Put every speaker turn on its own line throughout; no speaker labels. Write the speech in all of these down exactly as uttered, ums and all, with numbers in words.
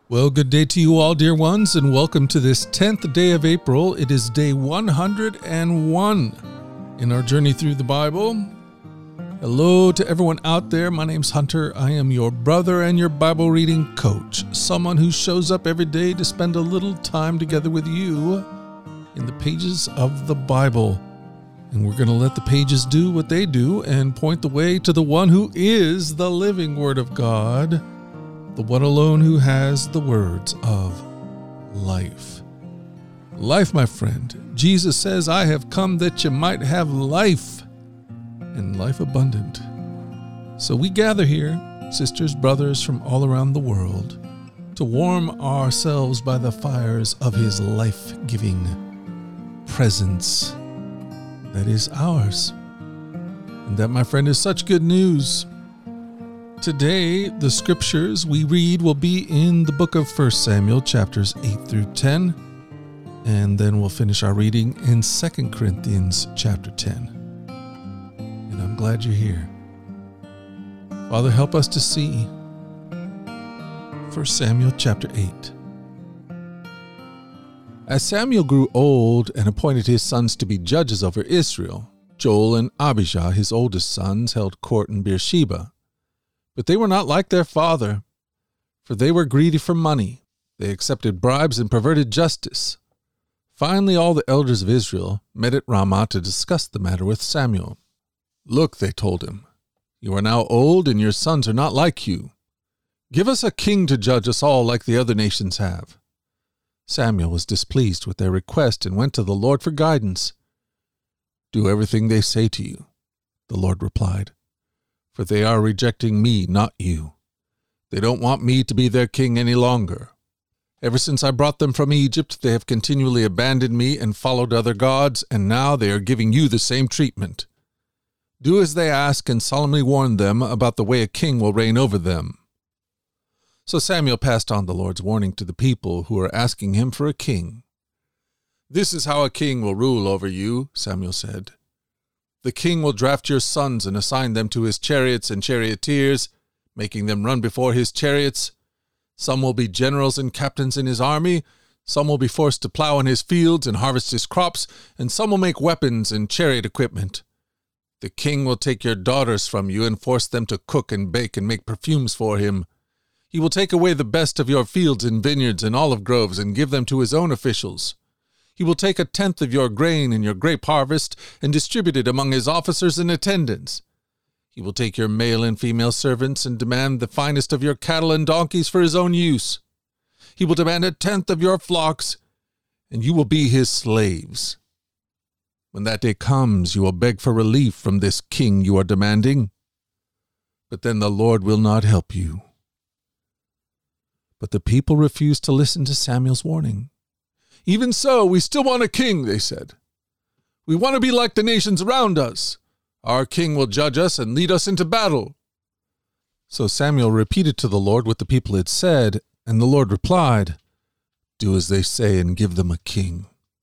Well, good day to you all, dear ones, and welcome to this tenth day of April. It is day one hundred one in our journey through the Bible. Hello to everyone out there. My name's Hunter. I am your brother and your Bible reading coach, someone who shows up every day to spend a little time together with you in the pages of the Bible. And we're going to let the pages do what they do and point the way to the one who is the living Word of God, the one alone who has the words of life. Life, my friend. Jesus says, I have come that you might have life, and life abundant. So we gather here, sisters, brothers from all around the world, to warm ourselves by the fires of his life-giving presence that is ours. And that, my friend, is such good news. Today, the scriptures we read will be in the book of First Samuel, chapters eight through ten, and then we'll finish our reading in Second Corinthians, chapter ten. And I'm glad you're here. Father, help us to see First Samuel, chapter eight. As Samuel grew old and appointed his sons to be judges over Israel, Joel and Abijah, his oldest sons, held court in Beersheba. But they were not like their father, for they were greedy for money. They accepted bribes and perverted justice. Finally, all the elders of Israel met at Ramah to discuss the matter with Samuel. Look, they told him, you are now old and your sons are not like you. Give us a king to judge us all like the other nations have. Samuel was displeased with their request and went to the Lord for guidance. Do everything they say to you, the Lord replied. For they are rejecting me, not you. They don't want me to be their king any longer. Ever since I brought them from Egypt, they have continually abandoned me and followed other gods, and now they are giving you the same treatment. Do as they ask and solemnly warn them about the way a king will reign over them. So Samuel passed on the Lord's warning to the people who are asking him for a king. This is how a king will rule over you, Samuel said. The king will draft your sons and assign them to his chariots and charioteers, making them run before his chariots. Some will be generals and captains in his army. Some will be forced to plow in his fields and harvest his crops, and some will make weapons and chariot equipment. The king will take your daughters from you and force them to cook and bake and make perfumes for him. He will take away the best of your fields and vineyards and olive groves and give them to his own officials. He will take a tenth of your grain and your grape harvest and distribute it among his officers and attendants. He will take your male and female servants and demand the finest of your cattle and donkeys for his own use. He will demand a tenth of your flocks, and you will be his slaves. When that day comes, you will beg for relief from this king you are demanding. But then the Lord will not help you. But the people refused to listen to Samuel's warning. Even so, we still want a king, they said. We want to be like the nations around us. Our king will judge us and lead us into battle. So Samuel repeated to the Lord what the people had said, and the Lord replied, Do as they say and give them a king.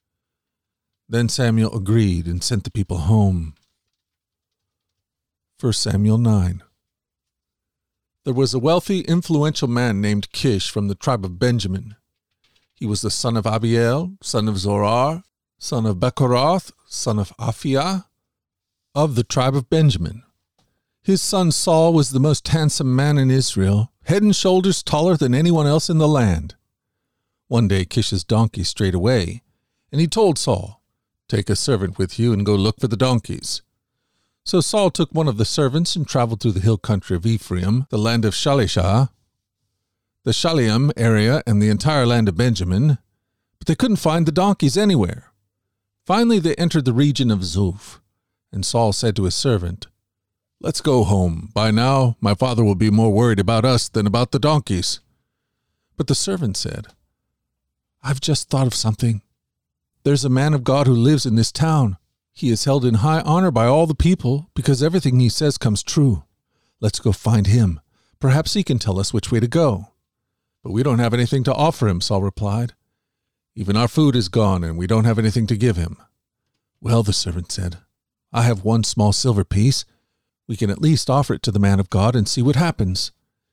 Then Samuel agreed and sent the people home. First Samuel nine. There was a wealthy, influential man named Kish from the tribe of Benjamin. He was the son of Abiel, son of Zorar, son of Bechorath, son of Aphiah, of the tribe of Benjamin. His son Saul was the most handsome man in Israel, head and shoulders taller than anyone else in the land. One day Kish's donkey strayed away, and he told Saul, Take a servant with you and go look for the donkeys. So Saul took one of the servants and traveled through the hill country of Ephraim, the land of Shalishah, the Shaliam area, and the entire land of Benjamin, but they couldn't find the donkeys anywhere. Finally they entered the region of Zuph, and Saul said to his servant, Let's go home. By now my father will be more worried about us than about the donkeys. But the servant said, I've just thought of something. There's a man of God who lives in this town. He is held in high honor by all the people because everything he says comes true. Let's go find him. Perhaps he can tell us which way to go. But we don't have anything to offer him, Saul replied. Even our food is gone, and we don't have anything to give him. Well, the servant said, I have one small silver piece. We can at least offer it to the man of God and see what happens.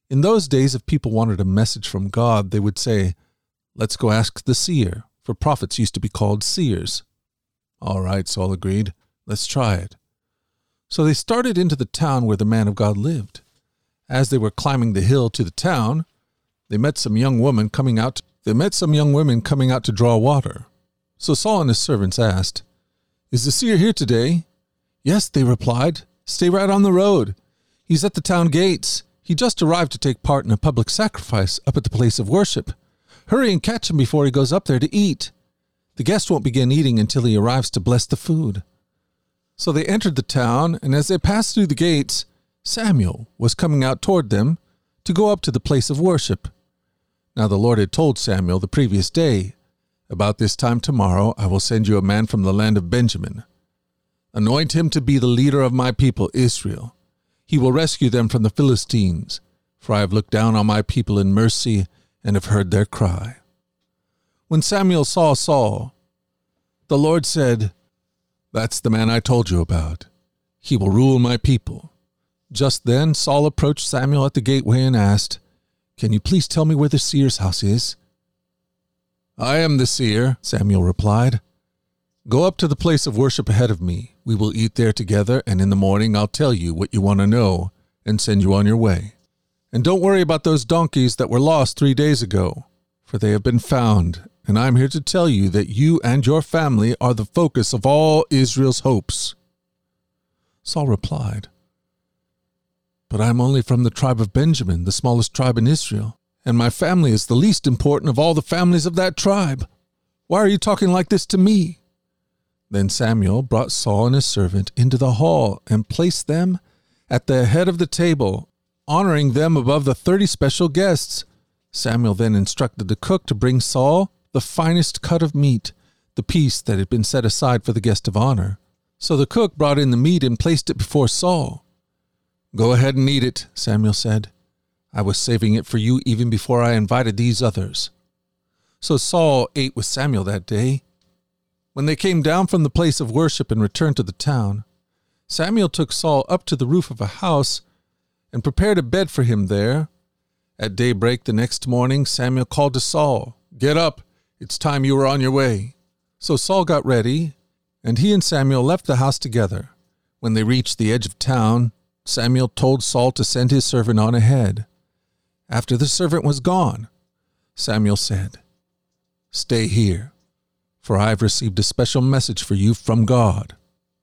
In those days, if people wanted a message from God, they would say, "Let's go ask the seer," for prophets used to be called seers. All right, Saul agreed. Let's try it. So they started into the town where the man of God lived. As they were climbing the hill to the town, they met some young women coming out. They met some young women coming out to draw water. So Saul and his servants asked, "Is the seer here today?" "Yes," they replied. "Stay right on the road. He's at the town gates. He just arrived to take part in a public sacrifice up at the place of worship. Hurry and catch him before he goes up there to eat. The guest won't begin eating until he arrives to bless the food." So they entered the town, and as they passed through the gates, Samuel was coming out toward them to go up to the place of worship. Now the Lord had told Samuel the previous day, "About this time tomorrow I will send you a man from the land of Benjamin. Anoint him to be the leader of my people Israel. He will rescue them from the Philistines, for I have looked down on my people in mercy and have heard their cry." When Samuel saw Saul, the Lord said, "That's the man I told you about. He will rule my people." Just then Saul approached Samuel at the gateway and asked, "Can you please tell me where the seer's house is?" "I am the seer," Samuel replied. "Go up to the place of worship ahead of me. We will eat there together, and in the morning I'll tell you what you want to know and send you on your way. And don't worry about those donkeys that were lost three days ago, for they have been found, and I'm here to tell you that you and your family are the focus of all Israel's hopes." Saul replied, "But I am only from the tribe of Benjamin, the smallest tribe in Israel, and my family is the least important of all the families of that tribe. Why are you talking like this to me?" Then Samuel brought Saul and his servant into the hall and placed them at the head of the table, honoring them above the thirty special guests. Samuel then instructed the cook to bring Saul the finest cut of meat, the piece that had been set aside for the guest of honor. So the cook brought in the meat and placed it before Saul. "Go ahead and eat it," Samuel said. "I was saving it for you even before I invited these others." So Saul ate with Samuel that day. When they came down from the place of worship and returned to the town, Samuel took Saul up to the roof of a house and prepared a bed for him there. At daybreak the next morning, Samuel called to Saul, "Get up, it's time you were on your way." So Saul got ready, and he and Samuel left the house together. When they reached the edge of town, Samuel told Saul to send his servant on ahead. After the servant was gone, Samuel said, "Stay here, for I have received a special message for you from God."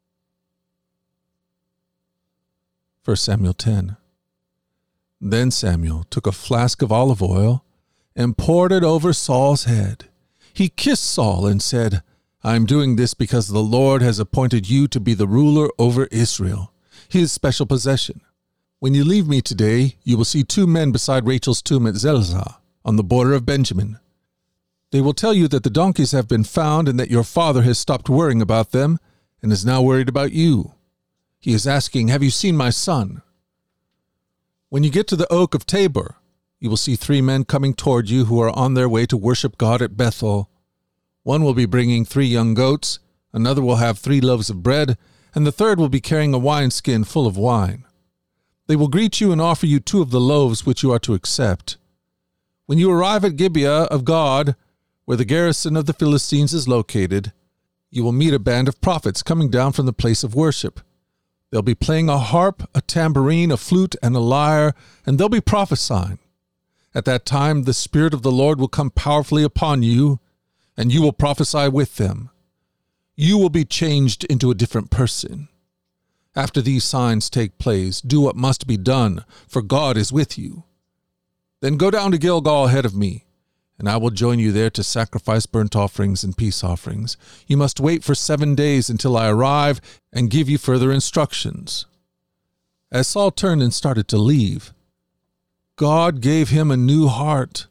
First Samuel ten. Then Samuel took a flask of olive oil and poured it over Saul's head. He kissed Saul and said, "I am doing this because the Lord has appointed you to be the ruler over Israel, his special possession. When you leave me today, you will see two men beside Rachel's tomb at Zelzah, on the border of Benjamin. They will tell you that the donkeys have been found and that your father has stopped worrying about them and is now worried about you. He is asking, 'Have you seen my son?' When you get to the oak of Tabor, you will see three men coming toward you who are on their way to worship God at Bethel. One will be bringing three young goats, another will have three loaves of bread, and the third will be carrying a wineskin full of wine. They will greet you and offer you two of the loaves which you are to accept. When you arrive at Gibeah of God, where the garrison of the Philistines is located, you will meet a band of prophets coming down from the place of worship. They'll be playing a harp, a tambourine, a flute, and a lyre, and they'll be prophesying. At that time, the Spirit of the Lord will come powerfully upon you, and you will prophesy with them. You will be changed into a different person. After these signs take place, do what must be done, for God is with you. Then go down to Gilgal ahead of me, and I will join you there to sacrifice burnt offerings and peace offerings. You must wait for seven days until I arrive and give you further instructions." As Saul turned and started to leave, God gave him a new heart.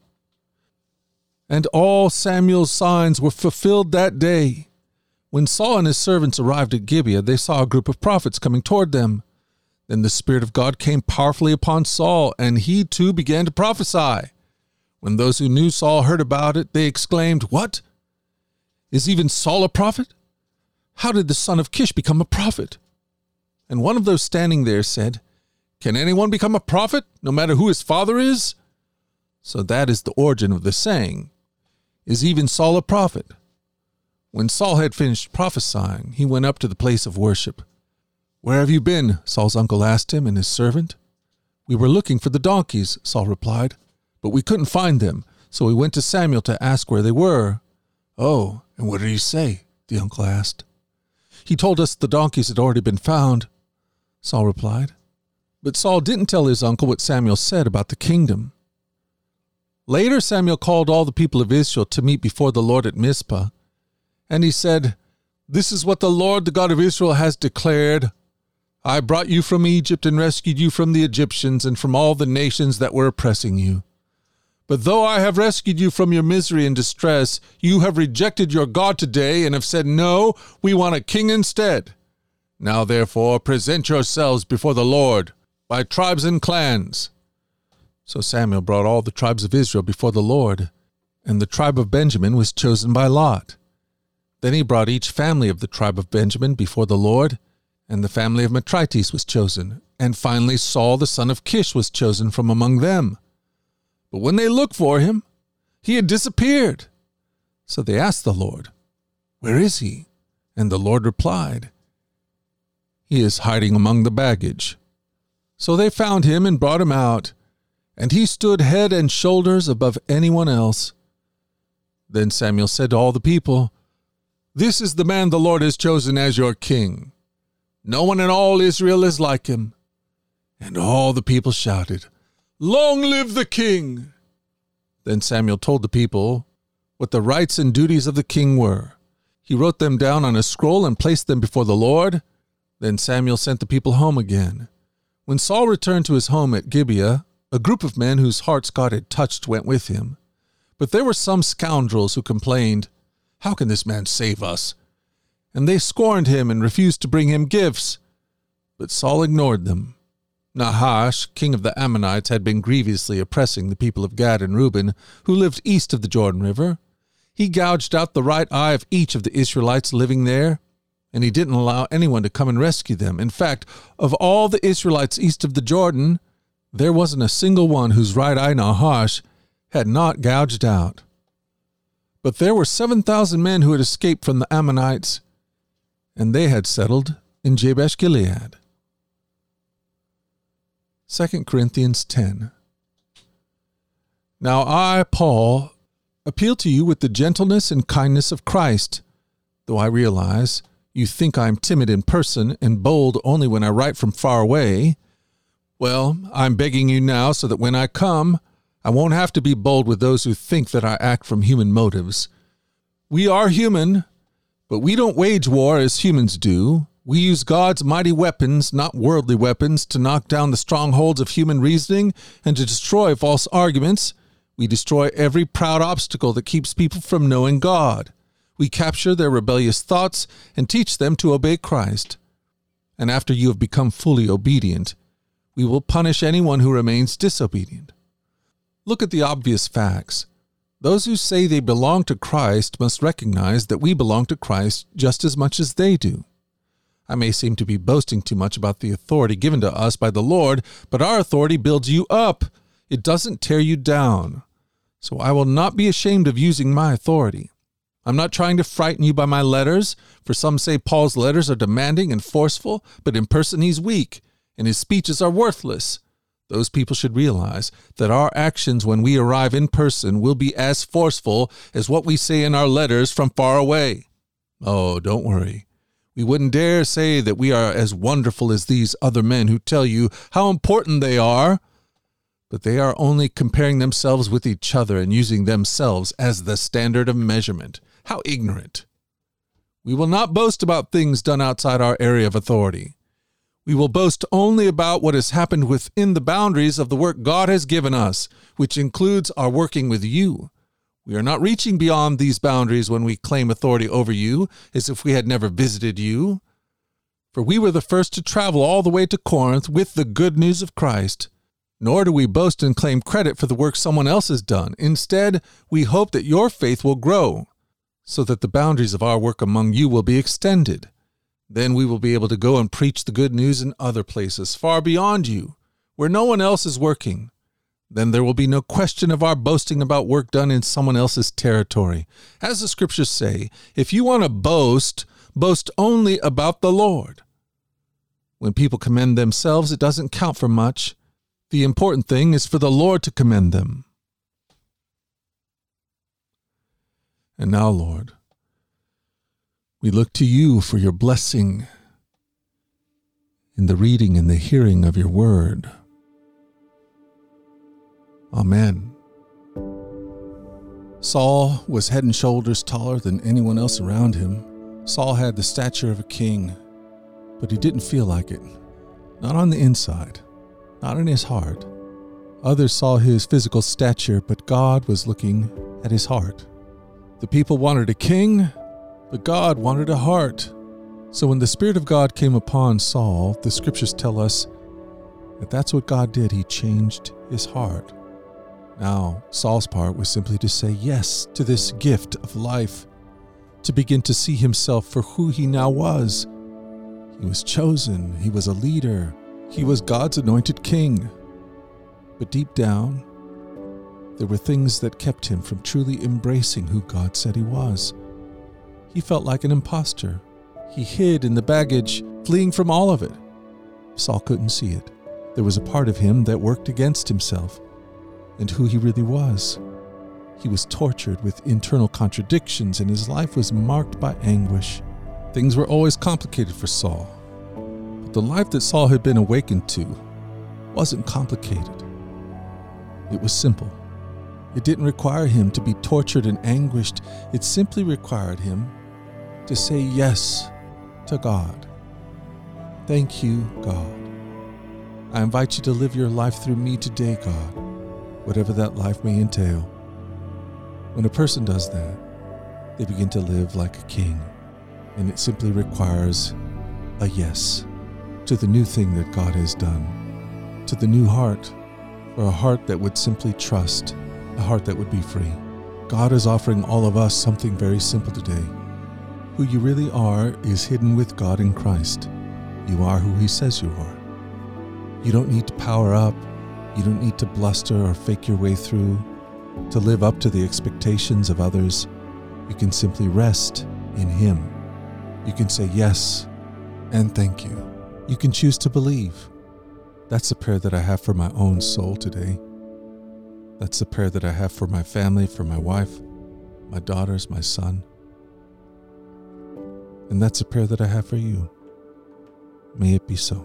And all Samuel's signs were fulfilled that day. When Saul and his servants arrived at Gibeah, they saw a group of prophets coming toward them. Then the Spirit of God came powerfully upon Saul, and he too began to prophesy. When those who knew Saul heard about it, they exclaimed, "What? Is even Saul a prophet? How did the son of Kish become a prophet?" And one of those standing there said, Can anyone become a prophet, no matter who his father is? So that is the origin of the saying, is even Saul a prophet? When Saul had finished prophesying, he went up to the place of worship. Where have you been? Saul's uncle asked him and his servant. We were looking for the donkeys, Saul replied, but we couldn't find them, so we went to Samuel to ask where they were. Oh, and what did he say? The uncle asked. He told us the donkeys had already been found, Saul replied. But Saul didn't tell his uncle what Samuel said about the kingdom. Later Samuel called all the people of Israel to meet before the Lord at Mizpah, and he said, This is what the Lord, the God of Israel, has declared. I brought you from Egypt and rescued you from the Egyptians and from all the nations that were oppressing you. But though I have rescued you from your misery and distress, you have rejected your God today and have said, No, we want a king instead. Now therefore present yourselves before the Lord by tribes and clans. So Samuel brought all the tribes of Israel before the Lord, and the tribe of Benjamin was chosen by lot. Then he brought each family of the tribe of Benjamin before the Lord, and the family of Metrites was chosen, and finally Saul the son of Kish was chosen from among them. But when they looked for him, he had disappeared. So they asked the Lord, Where is he? And the Lord replied, He is hiding among the baggage. So they found him and brought him out, and he stood head and shoulders above anyone else. Then Samuel said to all the people, This is the man the Lord has chosen as your king. No one in all Israel is like him. And all the people shouted, Long live the king! Then Samuel told the people what the rights and duties of the king were. He wrote them down on a scroll and placed them before the Lord. Then Samuel sent the people home again. When Saul returned to his home at Gibeah, a group of men whose hearts God had touched went with him. But there were some scoundrels who complained, How can this man save us? And they scorned him and refused to bring him gifts. But Saul ignored them. Nahash, king of the Ammonites, had been grievously oppressing the people of Gad and Reuben, who lived east of the Jordan River. He gouged out the right eye of each of the Israelites living there, and he didn't allow anyone to come and rescue them. In fact, of all the Israelites east of the Jordan, there wasn't a single one whose right eye Nahash had not gouged out. But there were seven thousand men who had escaped from the Ammonites, and they had settled in Jabesh-Gilead. Second Corinthians ten. Now I, Paul, appeal to you with the gentleness and kindness of Christ, though I realize you think I am timid in person and bold only when I write from far away. Well, I'm begging you now so that when I come, I won't have to be bold with those who think that I act from human motives. We are human, but we don't wage war as humans do. We use God's mighty weapons, not worldly weapons, to knock down the strongholds of human reasoning and to destroy false arguments. We destroy every proud obstacle that keeps people from knowing God. We capture their rebellious thoughts and teach them to obey Christ. And after you have become fully obedient, we will punish anyone who remains disobedient. Look at the obvious facts. Those who say they belong to Christ must recognize that we belong to Christ just as much as they do. I may seem to be boasting too much about the authority given to us by the Lord, but our authority builds you up. It doesn't tear you down. So I will not be ashamed of using my authority. I'm not trying to frighten you by my letters, for some say Paul's letters are demanding and forceful, but in person he's weak, and his speeches are worthless. Those people should realize that our actions when we arrive in person will be as forceful as what we say in our letters from far away. Oh, don't worry. We wouldn't dare say that we are as wonderful as these other men who tell you how important they are, but they are only comparing themselves with each other and using themselves as the standard of measurement. How ignorant. We will not boast about things done outside our area of authority. We will boast only about what has happened within the boundaries of the work God has given us, which includes our working with you. We are not reaching beyond these boundaries when we claim authority over you, as if we had never visited you. For we were the first to travel all the way to Corinth with the good news of Christ. Nor do we boast and claim credit for the work someone else has done. Instead, we hope that your faith will grow, so that the boundaries of our work among you will be extended. Then we will be able to go and preach the good news in other places, far beyond you. where no one else is working, then there will be no question of our boasting about work done in someone else's territory. As the scriptures say, if you want to boast, boast only about the Lord. When people commend themselves, it doesn't count for much. The important thing is for the Lord to commend them. And now, Lord, we look to you for your blessing in the reading and the hearing of your word. Amen. Saul was head and shoulders taller than anyone else around him. Saul had the stature of a king, but he didn't feel like it. Not on the inside, not in his heart. Others saw his physical stature, but God was looking at his heart. The people wanted a king, but God wanted a heart. So when the Spirit of God came upon Saul, the scriptures tell us that that's what God did. He changed his heart. Now, Saul's part was simply to say yes to this gift of life, to begin to see himself for who he now was. He was chosen. He was a leader. He was God's anointed king. But deep down, there were things that kept him from truly embracing who God said he was. He felt like an imposter. He hid in the baggage, fleeing from all of it. Saul couldn't see it. There was a part of him that worked against himself and who he really was. He was tortured with internal contradictions, and his life was marked by anguish. Things were always complicated for Saul. But the life that Saul had been awakened to wasn't complicated. It was simple. It didn't require him to be tortured and anguished. It simply required him to say yes to God. Thank you, God. I invite you to live your life through me today, God, whatever that life may entail. When a person does that, they begin to live like a king, and it simply requires a yes to the new thing that God has done, to the new heart, or a heart that would simply trust, a heart that would be free. God is offering all of us something very simple today. Who you really are is hidden with God in Christ. You are who He says you are. You don't need to power up. You don't need to bluster or fake your way through to live up to the expectations of others. You can simply rest in Him. You can say yes and thank you. You can choose to believe. That's the prayer that I have for my own soul today. That's the prayer that I have for my family, for my wife, my daughters, my son. And that's a prayer that I have for you. May it be so.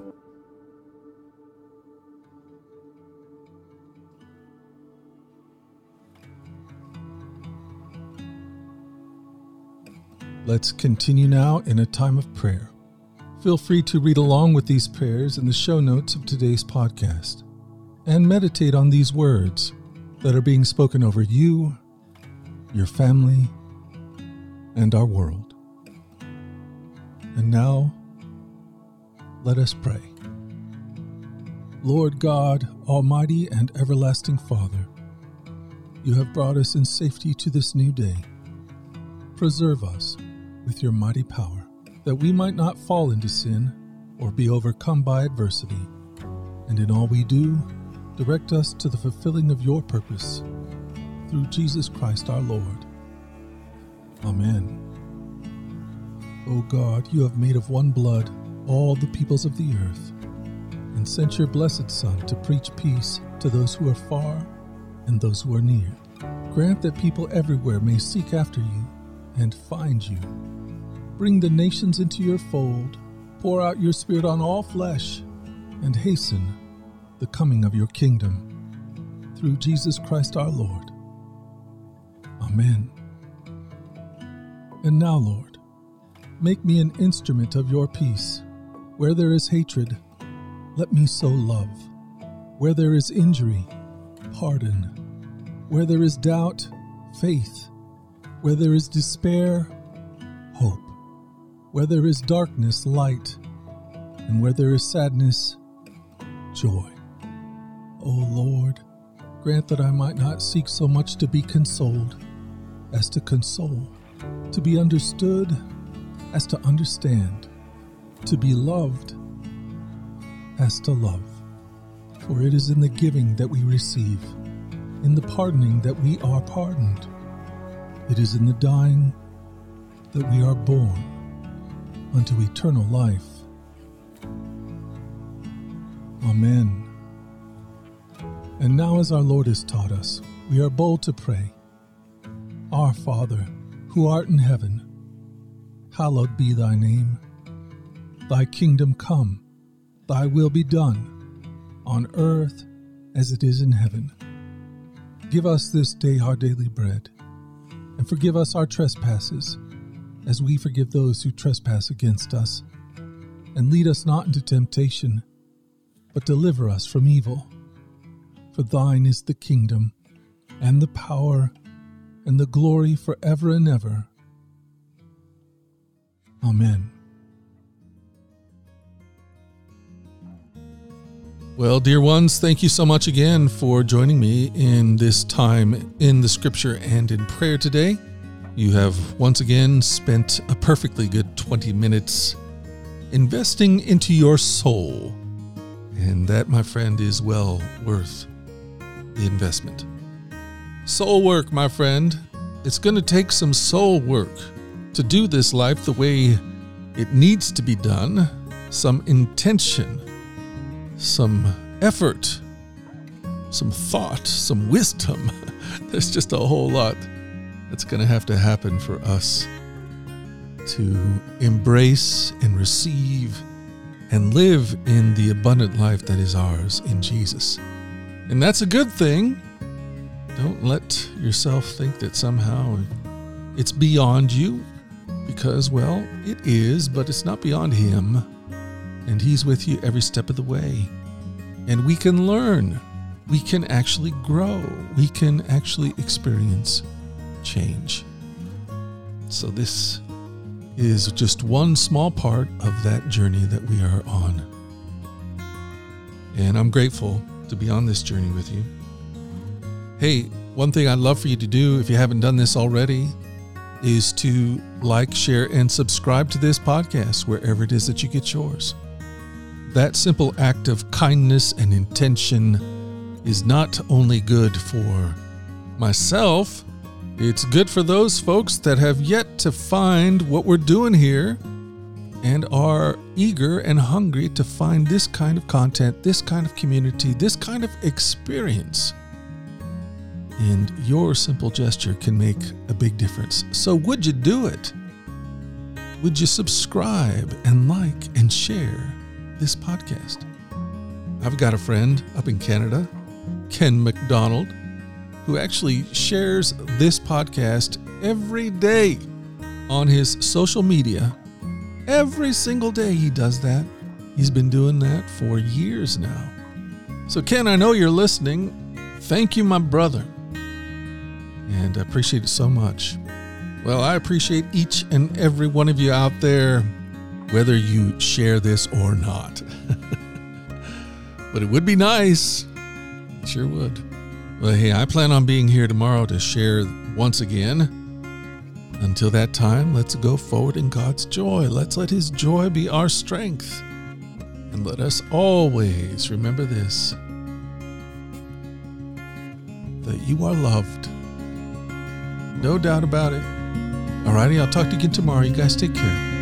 Let's continue now in a time of prayer. Feel free to read along with these prayers in the show notes of today's podcast and meditate on these words that are being spoken over you, your family, and our world. And now, let us pray. Lord God, Almighty and everlasting Father, you have brought us in safety to this new day. Preserve us with your mighty power, that we might not fall into sin or be overcome by adversity. And in all we do, direct us to the fulfilling of your purpose, through Jesus Christ our Lord. Amen. O God, you have made of one blood all the peoples of the earth, and sent your blessed Son to preach peace to those who are far and those who are near. Grant that people everywhere may seek after you and find you. Bring the nations into your fold, pour out your Spirit on all flesh, and hasten the coming of your kingdom. Through Jesus Christ our Lord. Amen. And now, Lord, make me an instrument of your peace. Where there is hatred, let me sow love. Where there is injury, pardon. Where there is doubt, faith. Where there is despair, hope. Where there is darkness, light. And where there is sadness, joy. O Lord, grant that I might not seek so much to be consoled as to console, to be understood as to understand, to be loved as to love. For it is in the giving that we receive, in the pardoning that we are pardoned. It is in the dying that we are born unto eternal life. Amen. And now, as our Lord has taught us, we are bold to pray. Our Father, who art in heaven, hallowed be thy name. Thy kingdom come, thy will be done, on earth as it is in heaven. Give us this day our daily bread, and forgive us our trespasses, as we forgive those who trespass against us. And lead us not into temptation, but deliver us from evil. For thine is the kingdom, and the power, and the glory forever and ever. Amen. Well, dear ones, thank you so much again for joining me in this time in the scripture and in prayer today. You have once again spent a perfectly good twenty minutes investing into your soul. And that, my friend, is well worth the investment. Soul work, my friend. It's going to take some soul work to do this life the way it needs to be done. Some intention, some effort, some thought, some wisdom. There's just a whole lot that's going to have to happen for us to embrace and receive and live in the abundant life that is ours in Jesus. And that's a good thing. Don't let yourself think that somehow it's beyond you, because, well, it is, but it's not beyond Him. And He's with you every step of the way. And we can learn. We can actually grow. We can actually experience change. So this is just one small part of that journey that we are on. And I'm grateful to be on this journey with you. Hey, one thing I'd love for you to do, if you haven't done this already, is to like, share, and subscribe to this podcast wherever it is that you get yours. That simple act of kindness and intention is not only good for myself, it's good for those folks that have yet to find what we're doing here and are eager and hungry to find this kind of content, this kind of community, this kind of experience. And your simple gesture can make a big difference. So would you do it? Would you subscribe and like and share this podcast? I've got a friend up in Canada, Ken McDonald, who actually shares this podcast every day on his social media. Every single day he does that. He's been doing that for years now. So Ken, I know you're listening. Thank you, my brother. And I appreciate it so much. Well, I appreciate each and every one of you out there, whether you share this or not. But it would be nice. It sure would. Well, hey, I plan on being here tomorrow to share once again. Until that time, let's go forward in God's joy. Let's let His joy be our strength. And let us always remember this, that you are loved. No doubt about it. Alrighty, I'll talk to you again tomorrow. You guys take care.